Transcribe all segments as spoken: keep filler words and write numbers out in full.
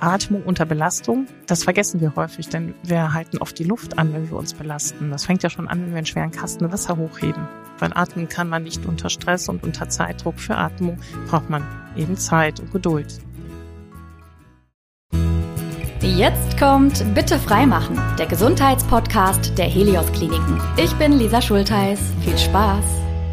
Atmung unter Belastung, das vergessen wir häufig, denn wir halten oft die Luft an, wenn wir uns belasten. Das fängt ja schon an, wenn wir einen schweren Kasten Wasser hochheben. Weil atmen kann man nicht unter Stress und unter Zeitdruck. Für Atmung braucht man eben Zeit und Geduld. Jetzt kommt Bitte freimachen, der Gesundheitspodcast der Helios Kliniken. Ich bin Lisa Schultheis. Viel Spaß!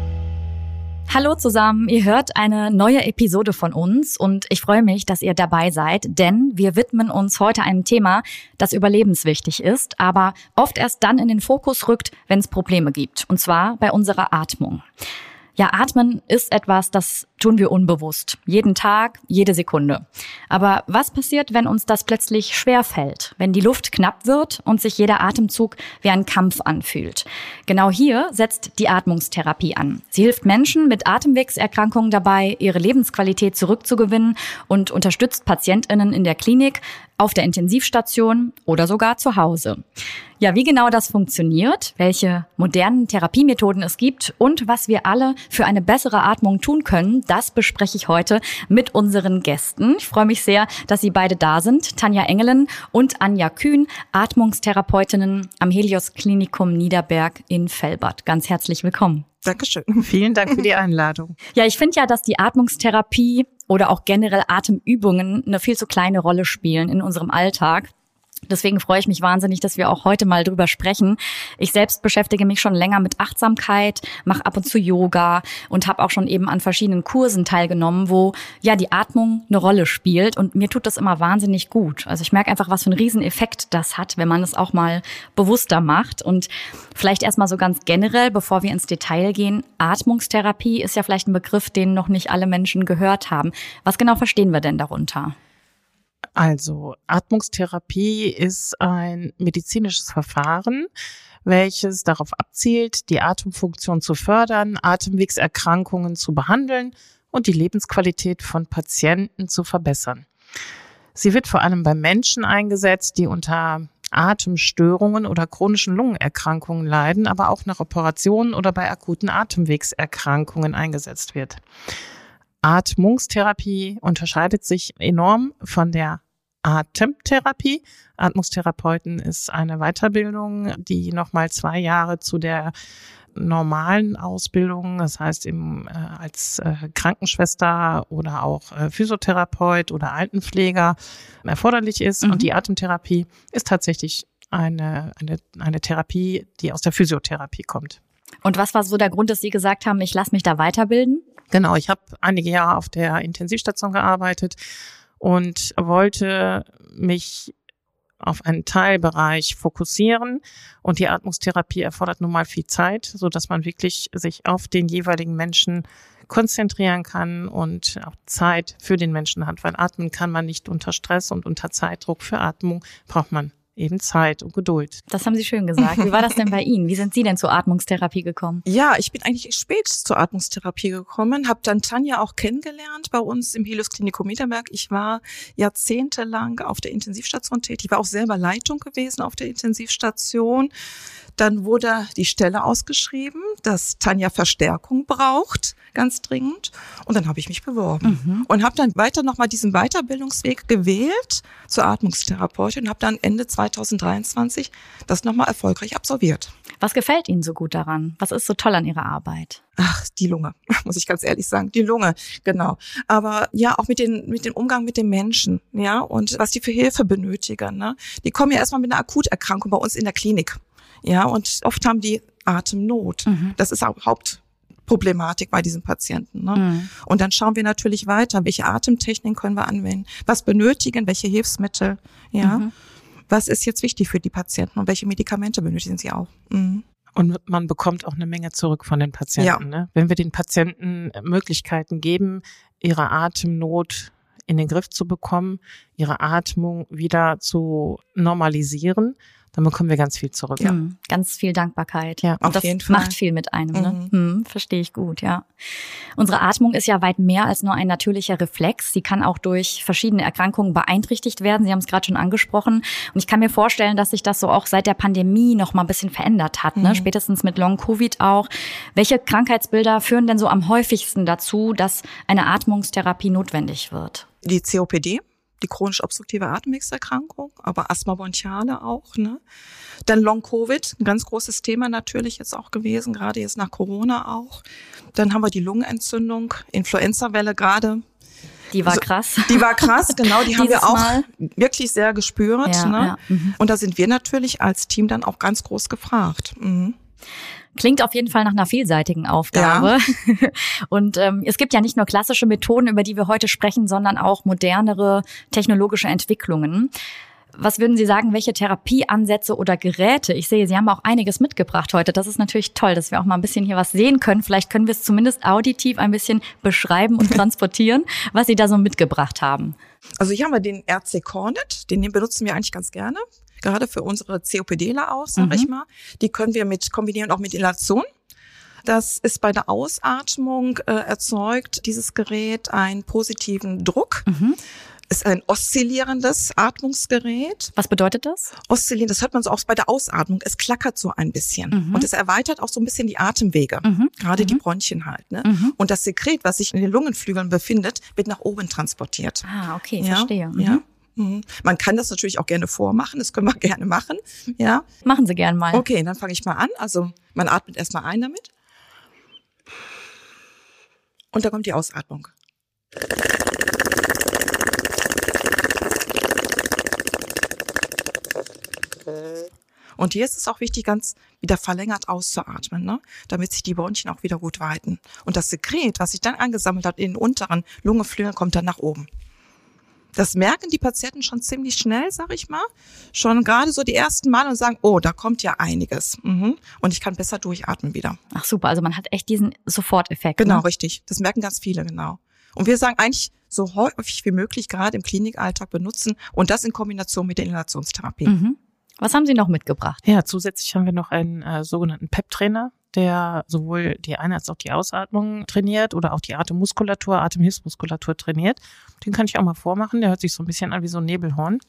Hallo zusammen, ihr hört eine neue Episode von uns und ich freue mich, dass ihr dabei seid, denn wir widmen uns heute einem Thema, das überlebenswichtig ist, aber oft erst dann in den Fokus rückt, wenn es Probleme gibt, und zwar bei unserer Atmung. Ja, atmen ist etwas, das tun wir unbewusst. Jeden Tag, jede Sekunde. Aber was passiert, wenn uns das plötzlich schwerfällt? Wenn die Luft knapp wird und sich jeder Atemzug wie ein Kampf anfühlt? Genau hier setzt die Atmungstherapie an. Sie hilft Menschen mit Atemwegserkrankungen dabei, ihre Lebensqualität zurückzugewinnen und unterstützt PatientInnen in der Klinik, auf der Intensivstation oder sogar zu Hause. Ja, wie genau das funktioniert, welche modernen Therapiemethoden es gibt und was wir alle für eine bessere Atmung tun können, das bespreche ich heute mit unseren Gästen. Ich freue mich sehr, dass Sie beide da sind. Tanja Engelen und Anja Kühn, Atmungstherapeutinnen am Helios Klinikum Niederberg in Velbert. Ganz herzlich willkommen. Dankeschön. Vielen Dank für die Einladung. Ja, ich finde ja, dass die Atmungstherapie oder auch generell Atemübungen eine viel zu kleine Rolle spielen in unserem Alltag. Deswegen freue ich mich wahnsinnig, dass wir auch heute mal drüber sprechen. Ich selbst beschäftige mich schon länger mit Achtsamkeit, mache ab und zu Yoga und habe auch schon eben an verschiedenen Kursen teilgenommen, wo ja die Atmung eine Rolle spielt. Und mir tut das immer wahnsinnig gut. Also ich merke einfach, was für einen Rieseneffekt das hat, wenn man es auch mal bewusster macht. Und vielleicht erstmal so ganz generell, bevor wir ins Detail gehen, Atmungstherapie ist ja vielleicht ein Begriff, den noch nicht alle Menschen gehört haben. Was genau verstehen wir denn darunter? Also, Atmungstherapie ist ein medizinisches Verfahren, welches darauf abzielt, die Atemfunktion zu fördern, Atemwegserkrankungen zu behandeln und die Lebensqualität von Patienten zu verbessern. Sie wird vor allem bei Menschen eingesetzt, die unter Atemstörungen oder chronischen Lungenerkrankungen leiden, aber auch nach Operationen oder bei akuten Atemwegserkrankungen eingesetzt wird. Atmungstherapie unterscheidet sich enorm von der Atemtherapie. Atmungstherapeuten ist eine Weiterbildung, die nochmal zwei Jahre zu der normalen Ausbildung, das heißt im, äh, als äh, Krankenschwester oder auch äh, Physiotherapeut oder Altenpfleger erforderlich ist. Mhm. Und die Atemtherapie ist tatsächlich eine, eine, eine Therapie, die aus der Physiotherapie kommt. Und was war so der Grund, dass Sie gesagt haben, ich lasse mich da weiterbilden? Genau, ich habe einige Jahre auf der Intensivstation gearbeitet und wollte mich auf einen Teilbereich fokussieren. Und die Atmungstherapie erfordert nun mal viel Zeit, so dass man wirklich sich auf den jeweiligen Menschen konzentrieren kann und auch Zeit für den Menschen hat. Weil atmen kann man nicht unter Stress und unter Zeitdruck. Für Atmung braucht man eben Zeit und Geduld. Das haben Sie schön gesagt. Wie war das denn bei Ihnen? Wie sind Sie denn zur Atmungstherapie gekommen? Ja, ich bin eigentlich spät zur Atmungstherapie gekommen, habe dann Tanja auch kennengelernt bei uns im Helios Klinikum Niederberg. Ich war jahrzehntelang auf der Intensivstation tätig. Ich war auch selber Leitung gewesen auf der Intensivstation. Dann wurde die Stelle ausgeschrieben, dass Tanja Verstärkung braucht, ganz dringend. Und dann habe ich mich beworben mhm. und habe dann weiter nochmal diesen Weiterbildungsweg gewählt zur Atmungstherapeutin und habe dann Ende zweitausenddreiundzwanzig das nochmal erfolgreich absolviert. Was gefällt Ihnen so gut daran? Was ist so toll an Ihrer Arbeit? Ach, die Lunge, muss ich ganz ehrlich sagen. Die Lunge, genau. Aber ja, auch mit den, mit dem Umgang mit den Menschen, ja, und was die für Hilfe benötigen, ne? Die kommen ja erstmal mit einer Akuterkrankung bei uns in der Klinik. Ja, und oft haben die Atemnot. Mhm. Das ist auch Hauptproblematik bei diesen Patienten. Ne? Mhm. Und dann schauen wir natürlich weiter, welche Atemtechniken können wir anwenden, was benötigen, welche Hilfsmittel, ja. Mhm. Was ist jetzt wichtig für die Patienten und welche Medikamente benötigen sie auch. Mhm. Und man bekommt auch eine Menge zurück von den Patienten. Ja. Ne? Wenn wir den Patienten Möglichkeiten geben, ihre Atemnot in den Griff zu bekommen, ihre Atmung wieder zu normalisieren, dann bekommen wir ganz viel zurück. Ja. Mhm, ganz viel Dankbarkeit. Ja, und das jeden Fall. Macht viel mit einem. Ne? Mhm. Hm, verstehe ich gut, ja. Unsere Atmung ist ja weit mehr als nur ein natürlicher Reflex. Sie kann auch durch verschiedene Erkrankungen beeinträchtigt werden. Sie haben es gerade schon angesprochen. Und ich kann mir vorstellen, dass sich das so auch seit der Pandemie noch mal ein bisschen verändert hat. Mhm. Ne? Spätestens mit Long-Covid auch. Welche Krankheitsbilder führen denn so am häufigsten dazu, dass eine Atmungstherapie notwendig wird? Die C O P D. die chronisch obstruktive Atemwegserkrankung, aber Asthma bronchiale auch, ne? Dann Long-Covid, ein ganz großes Thema natürlich jetzt auch gewesen, gerade jetzt nach Corona auch. Dann haben wir die Lungenentzündung, Influenza-Welle gerade. Die war krass. Die war krass, genau, die haben wir auch Mal. wirklich sehr gespürt. Ja, ne? ja. Mhm. Und da sind wir natürlich als Team dann auch ganz groß gefragt. Mhm. Klingt auf jeden Fall nach einer vielseitigen Aufgabe. Ja. Und ähm, es gibt ja nicht nur klassische Methoden, über die wir heute sprechen, sondern auch modernere technologische Entwicklungen. Was würden Sie sagen, welche Therapieansätze oder Geräte? Ich sehe, Sie haben auch einiges mitgebracht heute. Das ist natürlich toll, dass wir auch mal ein bisschen hier was sehen können. Vielleicht können wir es zumindest auditiv ein bisschen beschreiben und transportieren, was Sie da so mitgebracht haben. Also hier haben wir den R C Cornet, den benutzen wir eigentlich ganz gerne. Gerade für unsere COPDler aus, sag mhm. ich mal. Die können wir mit kombinieren, auch mit Inhalation. Das ist bei der Ausatmung äh, erzeugt dieses Gerät einen positiven Druck. Mhm. Ist ein oszillierendes Atmungsgerät. Was bedeutet das? Oszillieren, das hört man so auch bei der Ausatmung. Es klackert so ein bisschen. Mhm. Und es erweitert auch so ein bisschen die Atemwege. Mhm. Gerade mhm. die Bronchien halt. Ne? Mhm. Und das Sekret, was sich in den Lungenflügeln befindet, wird nach oben transportiert. Ah, okay, ja? verstehe. Mhm. Ja. Man kann das natürlich auch gerne vormachen, das können wir gerne machen. Ja. Machen Sie gerne mal. Okay, dann fange ich mal an. Also man atmet erstmal ein damit. Und da kommt die Ausatmung. Und hier ist es auch wichtig, ganz wieder verlängert auszuatmen, ne? Damit sich die Bronchien auch wieder gut weiten. Und das Sekret, was sich dann angesammelt hat in den unteren Lungenflügeln, kommt dann nach oben. Das merken die Patienten schon ziemlich schnell, sag ich mal. Schon gerade so die ersten Mal und sagen, oh, da kommt ja einiges. Mhm. Und ich kann besser durchatmen wieder. Ach super, also man hat echt diesen Soforteffekt. Genau, ne? Richtig. Das merken ganz viele, genau. Und wir sagen eigentlich so häufig wie möglich gerade im Klinikalltag benutzen und das in Kombination mit der Inhalationstherapie. Mhm. Was haben Sie noch mitgebracht? Ja, zusätzlich haben wir noch einen äh, sogenannten P E P-Trainer, der sowohl die Ein- als auch die Ausatmung trainiert oder auch die Atemmuskulatur, Atemhilfsmuskulatur trainiert. Den kann ich auch mal vormachen. Der hört sich so ein bisschen an wie so ein Nebelhorn.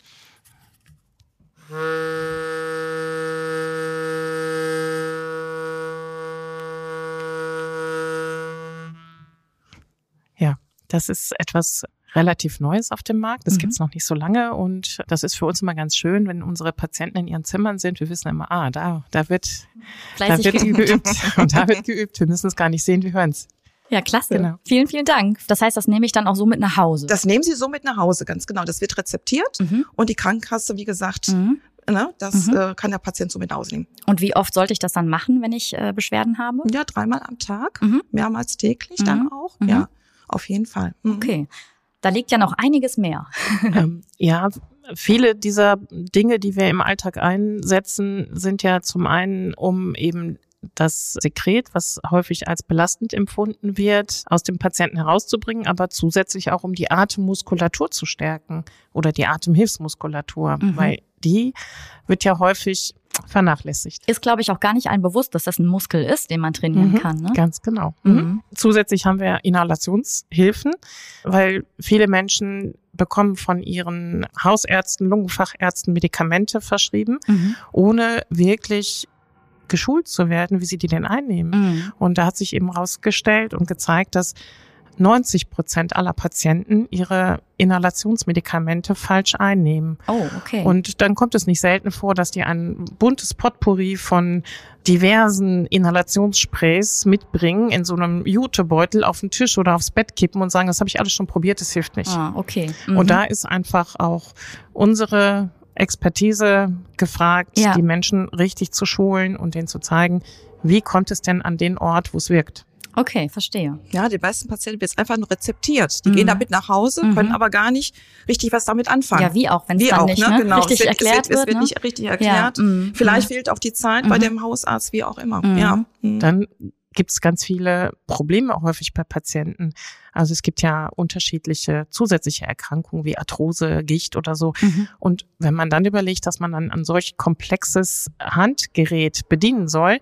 Ja, das ist etwas relativ Neues auf dem Markt. Das mhm. gibt's noch nicht so lange und das ist für uns immer ganz schön, wenn unsere Patienten in ihren Zimmern sind. Wir wissen immer, ah, da, da wird, da wird geübt. geübt und da wird geübt. Wir müssen es gar nicht sehen, wir hören's. Ja, klasse. Genau. Vielen, vielen Dank. Das heißt, das nehme ich dann auch so mit nach Hause. Das nehmen Sie so mit nach Hause, ganz genau. Das wird rezeptiert mhm. und die Krankenkasse, wie gesagt, mhm. ne, das mhm. äh, kann der Patient so mit nach Hause nehmen. Und wie oft sollte ich das dann machen, wenn ich äh, Beschwerden habe? Ja, dreimal am Tag, mhm. mehrmals täglich mhm. dann auch. Mhm. Ja, auf jeden Fall. Mhm. Okay. Da liegt ja noch einiges mehr. ähm, ja, viele dieser Dinge, die wir im Alltag einsetzen, sind ja zum einen, um eben das Sekret, was häufig als belastend empfunden wird, aus dem Patienten herauszubringen, aber zusätzlich auch, um die Atemmuskulatur zu stärken oder die Atemhilfsmuskulatur, mhm. weil die wird ja häufig vernachlässigt. Ist, glaube ich, auch gar nicht allen bewusst, dass das ein Muskel ist, den man trainieren mhm, kann. Ne? Ganz genau. Mhm. Mhm. Zusätzlich haben wir Inhalationshilfen, weil viele Menschen bekommen von ihren Hausärzten, Lungenfachärzten Medikamente verschrieben, mhm. ohne wirklich geschult zu werden, wie sie die denn einnehmen. Mhm. Und da hat sich eben rausgestellt und gezeigt, dass neunzig Prozent aller Patienten ihre Inhalationsmedikamente falsch einnehmen. Oh, okay. Und dann kommt es nicht selten vor, dass die ein buntes Potpourri von diversen Inhalationssprays mitbringen, in so einem Jutebeutel auf den Tisch oder aufs Bett kippen und sagen, das habe ich alles schon probiert, das hilft nicht. Ah, okay. Mhm. Und da ist einfach auch unsere Expertise gefragt, ja. die Menschen richtig zu schulen und denen zu zeigen, wie kommt es denn an den Ort, wo es wirkt. Okay, verstehe. Ja, die meisten Patienten wird es einfach nur rezeptiert. Die mhm. gehen damit nach Hause, mhm. können aber gar nicht richtig was damit anfangen. Ja, wie auch, wenn es dann auch, nicht ne? ne? genau. richtig es wird, erklärt es wird. Es wird ne? nicht richtig erklärt. Ja. Mhm. Vielleicht fehlt auch die Zeit mhm. bei dem Hausarzt, wie auch immer. Mhm. Ja. Mhm. Dann gibt es ganz viele Probleme auch häufig bei Patienten. Also es gibt ja unterschiedliche zusätzliche Erkrankungen wie Arthrose, Gicht oder so. Mhm. Und wenn man dann überlegt, dass man dann ein solch komplexes Handgerät bedienen soll,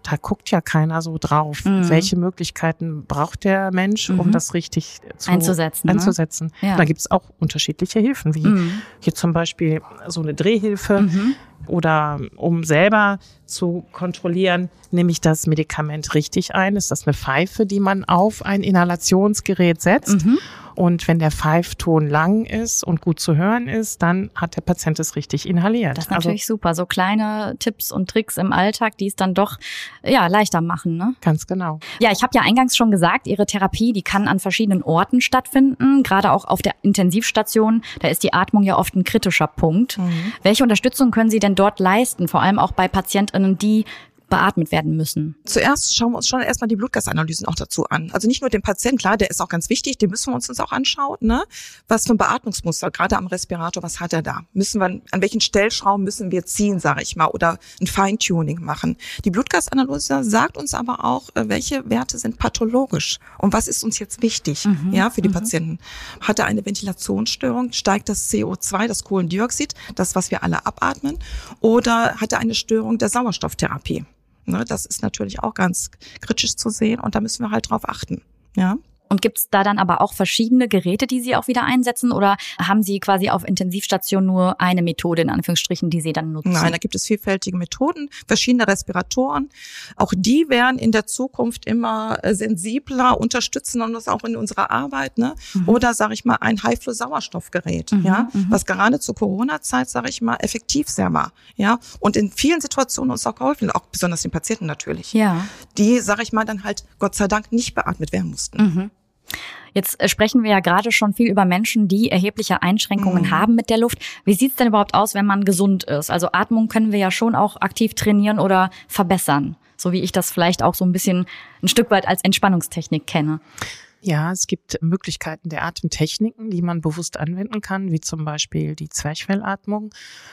da guckt ja keiner so drauf. Mhm. Welche Möglichkeiten braucht der Mensch, um mhm. das richtig zu, einzusetzen? einzusetzen. Ne? Ja. Da gibt es auch unterschiedliche Hilfen, wie mhm. hier zum Beispiel so eine Drehhilfe Mhm. oder um selber zu kontrollieren, nehme ich das Medikament richtig ein? Ist das eine Pfeife, die man auf ein Inhalationsgerät setzt? Mhm. Und wenn der Pfeifton lang ist und gut zu hören ist, dann hat der Patient es richtig inhaliert. Das ist natürlich also, super. So kleine Tipps und Tricks im Alltag, die es dann doch ja leichter machen, ne? Ganz genau. Ja, ich habe ja eingangs schon gesagt, Ihre Therapie, die kann an verschiedenen Orten stattfinden. Gerade auch auf der Intensivstation, da ist die Atmung ja oft ein kritischer Punkt. Mhm. Welche Unterstützung können Sie denn dort leisten? Vor allem auch bei PatientInnen, die beatmet werden müssen? Zuerst schauen wir uns schon erstmal die Blutgasanalysen auch dazu an. Also nicht nur den Patienten, klar, der ist auch ganz wichtig, den müssen wir uns, uns auch anschauen. Ne? Was für ein Beatmungsmuster, gerade am Respirator, was hat er da? Müssen wir, an welchen Stellschrauben müssen wir ziehen, sage ich mal, oder ein Feintuning machen? Die Blutgasanalyse sagt uns aber auch, welche Werte sind pathologisch und was ist uns jetzt wichtig, mhm. ja, für die mhm. Patienten. Hat er eine Ventilationsstörung? Steigt das C O zwei, das Kohlendioxid, das, was wir alle abatmen? Oder hat er eine Störung der Sauerstofftherapie? Ne, das ist natürlich auch ganz kritisch zu sehen und da müssen wir halt drauf achten. Ja. Und gibt es da dann aber auch verschiedene Geräte, die Sie auch wieder einsetzen? Oder haben Sie quasi auf Intensivstation nur eine Methode, in Anführungsstrichen, die Sie dann nutzen? Nein, da gibt es vielfältige Methoden, verschiedene Respiratoren. Auch die werden in der Zukunft immer sensibler, unterstützen uns auch in unserer Arbeit. Ne? Mhm. Oder, sage ich mal, ein High-Flow-Sauerstoffgerät, mhm, ja, mhm. was gerade zur Corona-Zeit, sage ich mal, effektiv sehr war. Ja? Und in vielen Situationen uns auch geholfen, auch besonders den Patienten natürlich. Ja. Die, sage ich mal, dann halt Gott sei Dank nicht beatmet werden mussten. Mhm. Jetzt sprechen wir ja gerade schon viel über Menschen, die erhebliche Einschränkungen mhm. haben mit der Luft. Wie sieht's denn überhaupt aus, wenn man gesund ist? Also Atmung können wir ja schon auch aktiv trainieren oder verbessern, so wie ich das vielleicht auch so ein bisschen ein Stück weit als Entspannungstechnik kenne. Ja, es gibt Möglichkeiten der Atemtechniken, die man bewusst anwenden kann, wie zum Beispiel die Zwerchfellatmung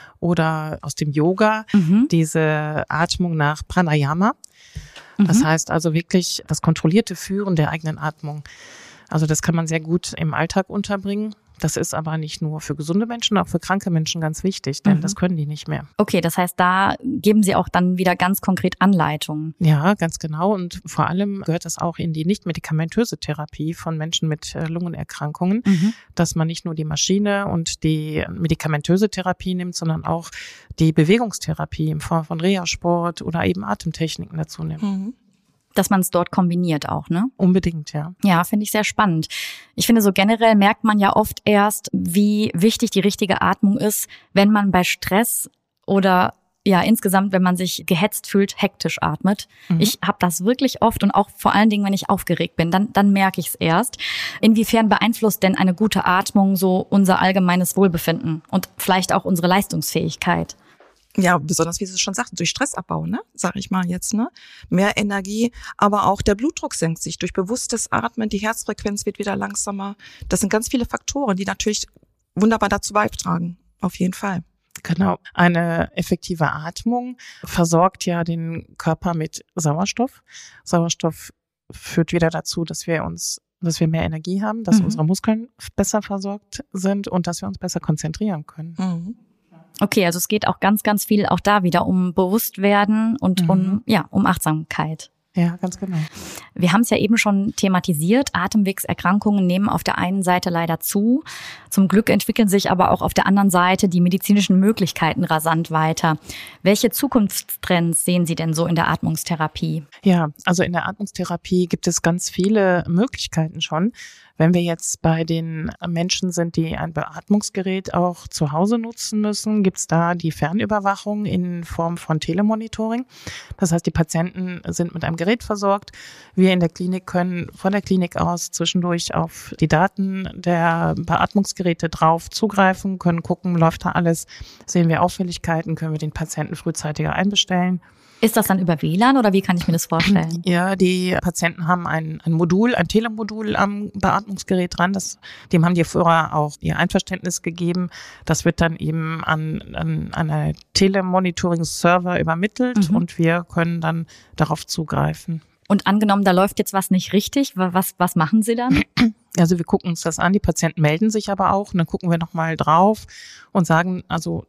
oder aus dem Yoga mhm. diese Atmung nach Pranayama. Das heißt also wirklich das kontrollierte Führen der eigenen Atmung. Also das kann man sehr gut im Alltag unterbringen. Das ist aber nicht nur für gesunde Menschen, auch für kranke Menschen ganz wichtig, denn mhm. das können die nicht mehr. Okay, das heißt, da geben Sie auch dann wieder ganz konkret Anleitungen. Ja, ganz genau. Und vor allem gehört das auch in die nicht-medikamentöse Therapie von Menschen mit Lungenerkrankungen, mhm. dass man nicht nur die Maschine und die medikamentöse Therapie nimmt, sondern auch die Bewegungstherapie in Form von Reha-Sport oder eben Atemtechniken dazu nimmt. Mhm. Dass man es dort kombiniert auch, ne? Unbedingt, ja. Ja, finde ich sehr spannend. Ich finde, so generell merkt man ja oft erst, wie wichtig die richtige Atmung ist, wenn man bei Stress oder ja insgesamt, wenn man sich gehetzt fühlt, hektisch atmet. Mhm. Ich habe das wirklich oft und auch vor allen Dingen, wenn ich aufgeregt bin, dann dann merke ich es erst. Inwiefern beeinflusst denn eine gute Atmung so unser allgemeines Wohlbefinden und vielleicht auch unsere Leistungsfähigkeit? Ja, besonders, wie Sie es schon sagten, durch Stressabbau, ne, sage ich mal jetzt, ne, mehr Energie, aber auch der Blutdruck senkt sich durch bewusstes Atmen, die Herzfrequenz wird wieder langsamer. Das sind ganz viele Faktoren, die natürlich wunderbar dazu beitragen, auf jeden Fall. Genau. Eine effektive Atmung versorgt ja den Körper mit Sauerstoff. Sauerstoff führt wieder dazu, dass wir uns dass wir mehr Energie haben, dass mhm. unsere Muskeln besser versorgt sind und dass wir uns besser konzentrieren können. Mhm. Okay, also es geht auch ganz, ganz viel auch da wieder um Bewusstwerden und mhm. um ja um Achtsamkeit. Ja, ganz genau. Wir haben es ja eben schon thematisiert. Atemwegserkrankungen nehmen auf der einen Seite leider zu. Zum Glück entwickeln sich aber auch auf der anderen Seite die medizinischen Möglichkeiten rasant weiter. Welche Zukunftstrends sehen Sie denn so in der Atmungstherapie? Ja, also in der Atmungstherapie gibt es ganz viele Möglichkeiten schon. Wenn wir jetzt bei den Menschen sind, die ein Beatmungsgerät auch zu Hause nutzen müssen, gibt es da die Fernüberwachung in Form von Telemonitoring. Das heißt, die Patienten sind mit einem Gerät versorgt. Wir in der Klinik können von der Klinik aus zwischendurch auf die Daten der Beatmungsgeräte drauf zugreifen, können gucken, läuft da alles, sehen wir Auffälligkeiten, können wir den Patienten frühzeitiger einbestellen. Ist das dann über W L A N oder wie kann ich mir das vorstellen? Ja, die Patienten haben ein, ein Modul, ein Telemodul am Beatmungsgerät dran. Das, dem haben die vorher auch ihr Einverständnis gegeben. Das wird dann eben an, an, an einen Telemonitoring-Server übermittelt mhm. und wir können dann darauf zugreifen. Und angenommen, da läuft jetzt was nicht richtig, was, was machen Sie dann? Also wir gucken uns das an, die Patienten melden sich aber auch und dann gucken wir nochmal drauf und sagen, also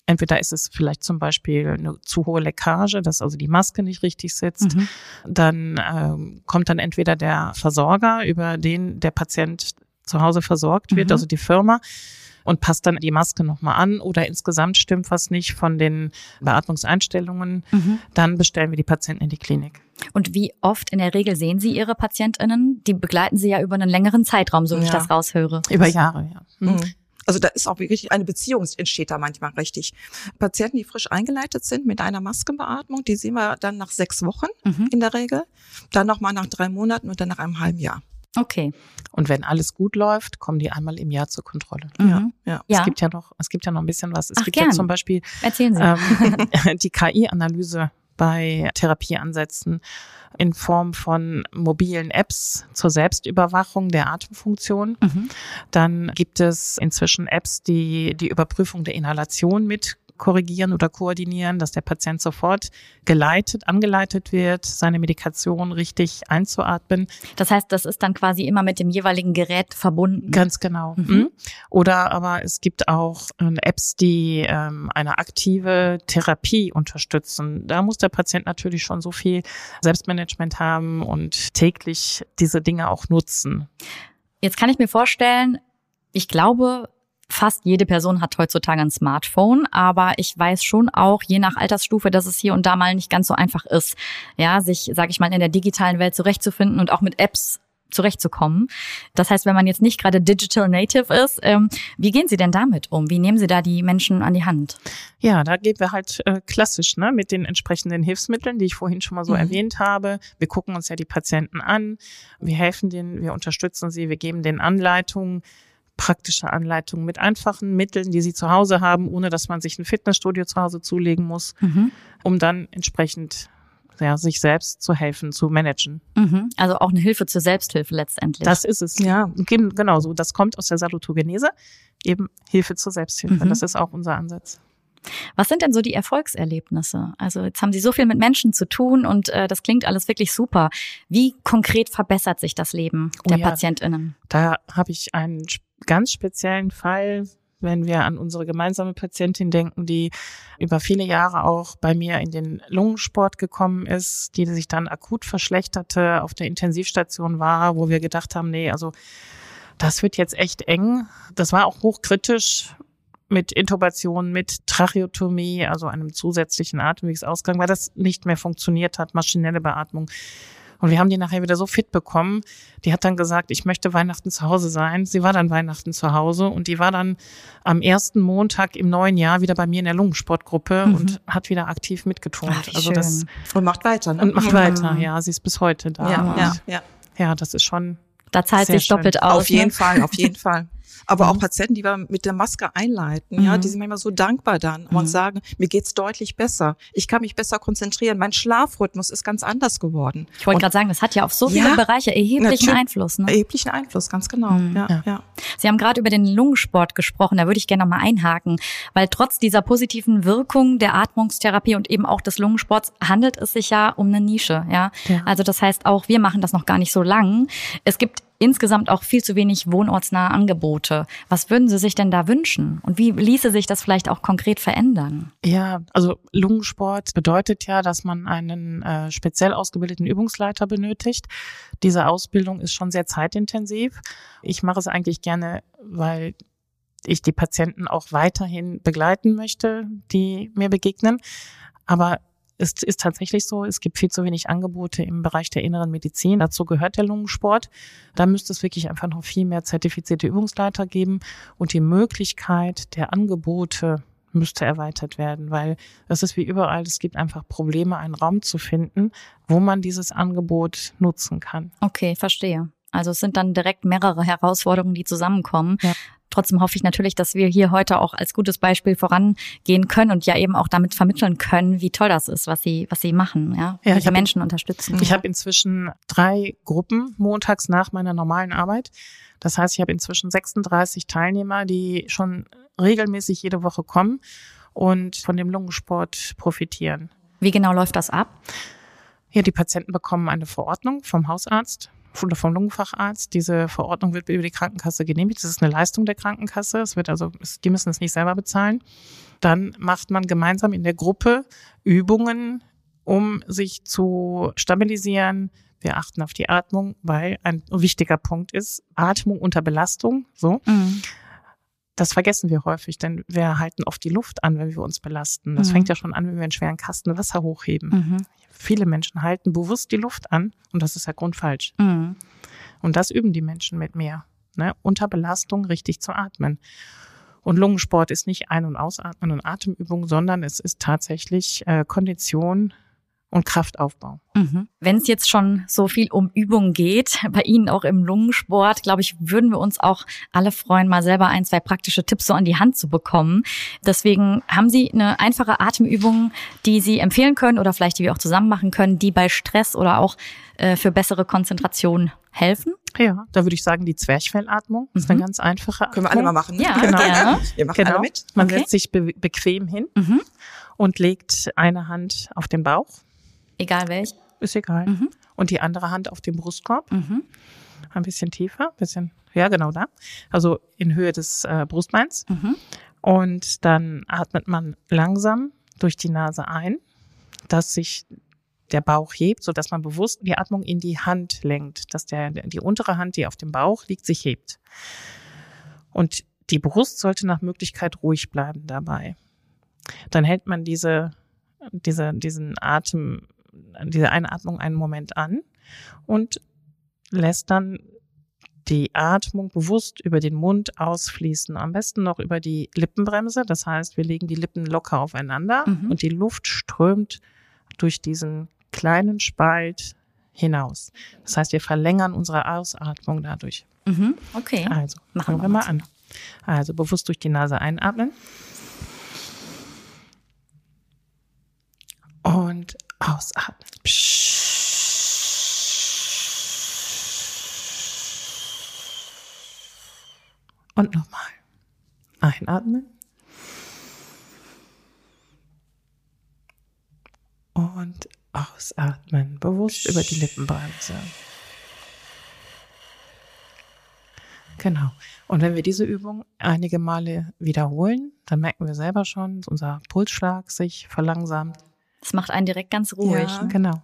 Entweder ist es vielleicht zum Beispiel eine zu hohe Leckage, dass also die Maske nicht richtig sitzt. Mhm. Dann ähm, kommt dann entweder der Versorger, über den der Patient zu Hause versorgt wird, Mhm. also die Firma, und passt dann die Maske nochmal an, oder insgesamt stimmt was nicht von den Beatmungseinstellungen. Mhm. Dann bestellen wir die Patienten in die Klinik. Und wie oft in der Regel sehen Sie Ihre PatientInnen? Die begleiten Sie ja über einen längeren Zeitraum, so wie ich Ja. das raushöre. Über Jahre, ja. Mhm. Mhm. Also da ist auch wirklich eine Beziehung, entsteht da manchmal richtig. Patienten, die frisch eingeleitet sind mit einer Maskenbeatmung, die sehen wir dann nach sechs Wochen Mhm. in der Regel, dann nochmal nach drei Monaten und dann nach einem halben Jahr. Okay. Und wenn alles gut läuft, kommen die einmal im Jahr zur Kontrolle. Mhm. Ja. Ja. Es gibt ja noch, es gibt ja noch ein bisschen was. Es Ach, gibt gern. ja zum Beispiel Erzählen Sie. ähm, die K I-Analyse bei Therapieansätzen in Form von mobilen Apps zur Selbstüberwachung der Atemfunktion. Mhm. Dann gibt es inzwischen Apps, die die Überprüfung der Inhalation mit korrigieren oder koordinieren, dass der Patient sofort geleitet, angeleitet wird, seine Medikation richtig einzuatmen. Das heißt, das ist dann quasi immer mit dem jeweiligen Gerät verbunden. Ganz genau. Mhm. Mhm. Oder aber es gibt auch äh, Apps, die ähm, eine aktive Therapie unterstützen. Da muss der Patient natürlich schon so viel Selbstmanagement haben und täglich diese Dinge auch nutzen. Jetzt kann ich mir vorstellen, ich glaube, fast jede Person hat heutzutage ein Smartphone, aber ich weiß schon auch, je nach Altersstufe, dass es hier und da mal nicht ganz so einfach ist, ja, sich, sage ich mal, in der digitalen Welt zurechtzufinden und auch mit Apps zurechtzukommen. Das heißt, wenn man jetzt nicht gerade Digital Native ist, ähm, wie gehen Sie denn damit um? Wie nehmen Sie da die Menschen an die Hand? Ja, da gehen wir halt äh, klassisch, ne, mit den entsprechenden Hilfsmitteln, die ich vorhin schon mal so Mhm. erwähnt habe. Wir gucken uns ja die Patienten an, wir helfen denen, wir unterstützen sie, wir geben denen Anleitungen, praktische Anleitungen mit einfachen Mitteln, die sie zu Hause haben, ohne dass man sich ein Fitnessstudio zu Hause zulegen muss, Mhm. um dann entsprechend ja, sich selbst zu helfen, zu managen. Mhm. Also auch eine Hilfe zur Selbsthilfe letztendlich. Das ist es. Ja. Gen- Genau so. Das kommt aus der Salutogenese, eben Hilfe zur Selbsthilfe. Mhm. Das ist auch unser Ansatz. Was sind denn so die Erfolgserlebnisse? Also jetzt haben Sie so viel mit Menschen zu tun und äh, das klingt alles wirklich super. Wie konkret verbessert sich das Leben Oh der ja. PatientInnen? Da habe ich einen sp- ganz speziellen Fall, wenn wir an unsere gemeinsame Patientin denken, die über viele Jahre auch bei mir in den Lungensport gekommen ist, die sich dann akut verschlechterte, auf der Intensivstation war, wo wir gedacht haben, nee, also das wird jetzt echt eng. Das war auch hochkritisch mit Intubation, mit Tracheotomie, also einem zusätzlichen Atemwegsausgang, weil das nicht mehr funktioniert hat, maschinelle Beatmung. Und wir haben die nachher wieder so fit bekommen. Die hat dann gesagt, ich möchte Weihnachten zu Hause sein. Sie war dann Weihnachten zu Hause und die war dann am ersten Montag im neuen Jahr wieder bei mir in der Lungensportgruppe Mhm. und hat wieder aktiv mitgetont. Ach, wie also schön. das Und macht weiter, ne? und macht Mhm. weiter. Ja, sie ist bis heute da. Ja, und ja, ja. ja, das ist schon Da zahlt Sehr sich doppelt schön. aus. Auf jeden ne? Fall, auf jeden Fall. Aber Mhm. auch Patienten, die wir mit der Maske einleiten, ja, Mhm. die sind manchmal so dankbar dann Mhm. und sagen, mir geht's deutlich besser. Ich kann mich besser konzentrieren. Mein Schlafrhythmus ist ganz anders geworden. Ich wollte Und gerade sagen, das hat ja auf so viele Ja, Bereiche erheblichen natürlich. Einfluss. Ne? erheblichen Einfluss, ganz genau. Mhm. Ja, Ja. ja. Sie haben gerade über den Lungensport gesprochen, da würde ich gerne nochmal einhaken, weil trotz dieser positiven Wirkung der Atmungstherapie und eben auch des Lungensports handelt es sich ja um eine Nische. Ja? Ja. Also das heißt auch, wir machen das noch gar nicht so lang. Es gibt insgesamt auch viel zu wenig wohnortsnahe Angebote. Was würden Sie sich denn da wünschen? Und wie ließe sich das vielleicht auch konkret verändern? Ja, also Lungensport bedeutet ja, dass man einen äh, speziell ausgebildeten Übungsleiter benötigt. Diese Ausbildung ist schon sehr zeitintensiv. Ich mache es eigentlich gerne, weil ich die Patienten auch weiterhin begleiten möchte, die mir begegnen. Aber es ist tatsächlich so, es gibt viel zu wenig Angebote im Bereich der inneren Medizin. Dazu gehört der Lungensport. Da müsste es wirklich einfach noch viel mehr zertifizierte Übungsleiter geben und die Möglichkeit der Angebote müsste erweitert werden, weil das ist wie überall, es gibt einfach Probleme, einen Raum zu finden, wo man dieses Angebot nutzen kann. Okay, verstehe. Also es sind dann direkt mehrere Herausforderungen, die zusammenkommen. Ja. Trotzdem hoffe ich natürlich, dass wir hier heute auch als gutes Beispiel vorangehen können und ja eben auch damit vermitteln können, wie toll das ist, was sie was sie machen, ja, Ja, wie ich sie hab- Menschen unterstützen. Ich habe inzwischen drei Gruppen montags nach meiner normalen Arbeit. Das heißt, ich habe inzwischen sechsunddreißig Teilnehmer, die schon regelmäßig jede Woche kommen und von dem Lungensport profitieren. Wie genau läuft das ab? Ja, die Patienten bekommen eine Verordnung vom Hausarzt, oder vom Lungenfacharzt. Diese Verordnung wird über die Krankenkasse genehmigt. Das ist eine Leistung der Krankenkasse. Es wird also, die müssen es nicht selber bezahlen. Dann macht man gemeinsam in der Gruppe Übungen, um sich zu stabilisieren. Wir achten auf die Atmung, weil ein wichtiger Punkt ist, Atmung unter Belastung. So. Mhm. Das vergessen wir häufig, denn wir halten oft die Luft an, wenn wir uns belasten. Das mhm. fängt ja schon an, wenn wir einen schweren Kasten Wasser hochheben. Mhm. Viele Menschen halten bewusst die Luft an und das ist ja grundfalsch. Mhm. Und das üben die Menschen mit mir, ne? Unter Belastung richtig zu atmen. Und Lungensport ist nicht Ein- und Ausatmen und Atemübung, sondern es ist tatsächlich äh, Kondition und Kraftaufbau. Mhm. Wenn es jetzt schon so viel um Übungen geht, bei Ihnen auch im Lungensport, glaube ich, würden wir uns auch alle freuen, mal selber ein, zwei praktische Tipps so an die Hand zu bekommen. Deswegen haben Sie eine einfache Atemübung, die Sie empfehlen können oder vielleicht die wir auch zusammen machen können, die bei Stress oder auch äh, für bessere Konzentration helfen? Ja, da würde ich sagen, die Zwerchfellatmung ist eine mhm. ganz einfache Atmung. Können wir alle mal machen? Ja, genau. Gerne. Wir machen genau. alle mit. Man okay. setzt sich be- bequem hin mhm. und legt eine Hand auf den Bauch. Egal welch. Ist egal. Mhm. Und die andere Hand auf den Brustkorb. Mhm. Ein bisschen tiefer, ein bisschen, ja genau da. Also in Höhe des äh, Brustbeins. Mhm. Und dann atmet man langsam durch die Nase ein, dass sich der Bauch hebt, sodass man bewusst die Atmung in die Hand lenkt, dass der die untere Hand, die auf dem Bauch liegt, sich hebt. Und die Brust sollte nach Möglichkeit ruhig bleiben dabei. Dann hält man diese, diese, diesen Atem, diese Einatmung einen Moment an und lässt dann die Atmung bewusst über den Mund ausfließen. Am besten noch über die Lippenbremse. Das heißt, wir legen die Lippen locker aufeinander mhm. und die Luft strömt durch diesen kleinen Spalt hinaus. Das heißt, wir verlängern unsere Ausatmung dadurch. Mhm. Okay. Also, machen fangen wir mal an. Also bewusst durch die Nase einatmen. Und ausatmen. Und nochmal. Einatmen. Und ausatmen. Bewusst über die Lippenbremse. Genau. Und wenn wir diese Übung einige Male wiederholen, dann merken wir selber schon, dass unser Pulsschlag sich verlangsamt. Das macht einen direkt ganz ruhig. Ja, genau.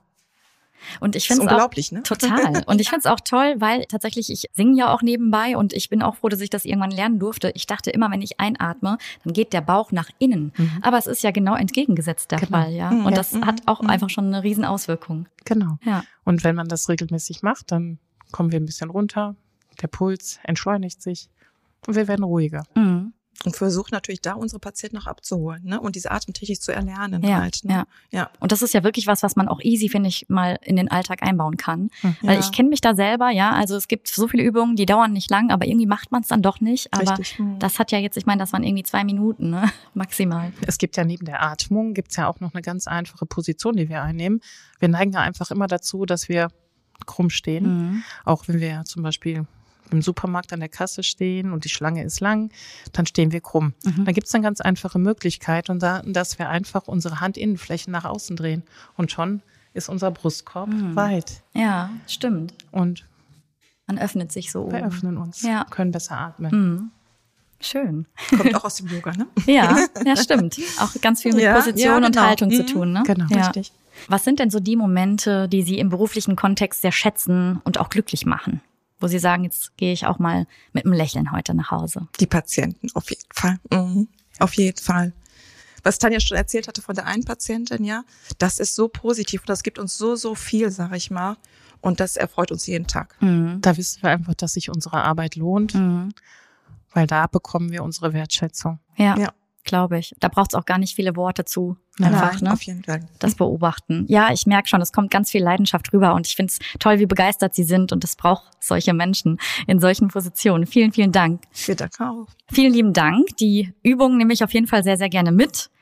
Und ich finde es unglaublich, ne? Total. Und ich finde es auch toll, weil tatsächlich, ich singe ja auch nebenbei und ich bin auch froh, dass ich das irgendwann lernen durfte. Ich dachte immer, wenn ich einatme, dann geht der Bauch nach innen. Mhm. Aber es ist ja genau entgegengesetzt der genau. Fall, ja. Und das mhm. hat auch mhm. einfach schon eine Riesenauswirkung. Genau. Ja. Und wenn man das regelmäßig macht, dann kommen wir ein bisschen runter, der Puls entschleunigt sich und wir werden ruhiger. Mhm. Und versuchen natürlich da unsere Patienten noch abzuholen, ne? Und diese Atemtechnik zu erlernen ja, halt. Ne? Ja. ja. Und das ist ja wirklich was, was man auch easy, finde ich, mal in den Alltag einbauen kann. Mhm. Weil ja. ich kenne mich da selber, ja. Also es gibt so viele Übungen, die dauern nicht lang, aber irgendwie macht man es dann doch nicht. Aber Richtig. Mhm. das hat ja jetzt, ich meine, das waren irgendwie zwei Minuten, ne? Maximal. Es gibt ja neben der Atmung, gibt's ja auch noch eine ganz einfache Position, die wir einnehmen. Wir neigen ja einfach immer dazu, dass wir krumm stehen. Mhm. Auch wenn wir zum Beispiel im Supermarkt an der Kasse stehen und die Schlange ist lang, dann stehen wir krumm. Mhm. Da gibt es eine ganz einfache Möglichkeit, und da, dass wir einfach unsere Handinnenflächen nach außen drehen. Und schon ist unser Brustkorb mhm. weit. Ja, stimmt. Und man öffnet sich so. Wir oben. öffnen uns, ja. können besser atmen. Mhm. Schön. Kommt auch aus dem Yoga, ne? Ja, ja, stimmt. Auch ganz viel mit ja, Position ja, genau. und Haltung mhm. zu tun, ne? Genau, ja. richtig. Was sind denn so die Momente, die Sie im beruflichen Kontext sehr schätzen und auch glücklich machen? Wo Sie sagen, jetzt gehe ich auch mal mit einem Lächeln heute nach Hause. Die Patienten, auf jeden Fall. Mhm. Auf jeden Fall. Was Tanja schon erzählt hatte von der einen Patientin, ja, das ist so positiv und das gibt uns so, so viel, sag ich mal. Und das erfreut uns jeden Tag. Mhm. Da wissen wir einfach, dass sich unsere Arbeit lohnt, mhm. weil da bekommen wir unsere Wertschätzung. Ja, ja. glaube ich. Da braucht es auch gar nicht viele Worte zu. Nein, Einfach, ne? Auf jeden Fall. Das beobachten. Ja, ich merke schon, es kommt ganz viel Leidenschaft rüber und ich finde es toll, wie begeistert Sie sind und es braucht solche Menschen in solchen Positionen. Vielen, vielen Dank. Wir danken auch. Vielen lieben Dank. Die Übungen nehme ich auf jeden Fall sehr, sehr gerne mit.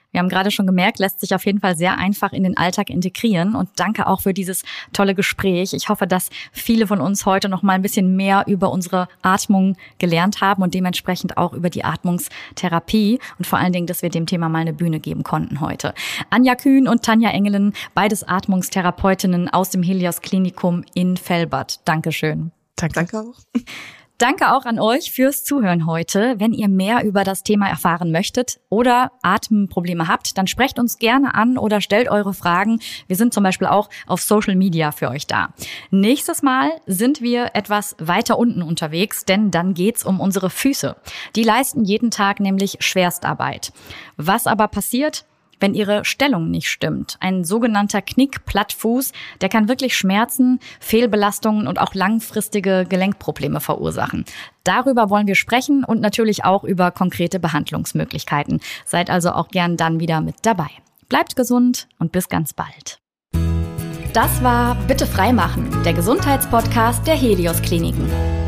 Wir haben gerade schon gemerkt, lässt sich auf jeden Fall sehr einfach in den Alltag integrieren. Und danke auch für dieses tolle Gespräch. Ich hoffe, dass viele von uns heute noch mal ein bisschen mehr über unsere Atmung gelernt haben und dementsprechend auch über die Atmungstherapie. Und vor allen Dingen, dass wir dem Thema mal eine Bühne geben konnten heute. Anja Kühn und Tanja Engelen, beides Atmungstherapeutinnen aus dem Helios Klinikum in Velbert. Dankeschön. Danke, danke auch. Danke auch an euch fürs Zuhören heute. Wenn ihr mehr über das Thema erfahren möchtet oder Atemprobleme habt, dann sprecht uns gerne an oder stellt eure Fragen. Wir sind zum Beispiel auch auf Social Media für euch da. Nächstes Mal sind wir etwas weiter unten unterwegs, denn dann geht's um unsere Füße. Die leisten jeden Tag nämlich Schwerstarbeit. Was aber passiert, wenn ihre Stellung nicht stimmt? Ein sogenannter Knick-Plattfuß, der kann wirklich Schmerzen, Fehlbelastungen und auch langfristige Gelenkprobleme verursachen. Darüber wollen wir sprechen und natürlich auch über konkrete Behandlungsmöglichkeiten. Seid also auch gern dann wieder mit dabei. Bleibt gesund und bis ganz bald. Das war Bitte frei machen, der Gesundheitspodcast der Helios Kliniken.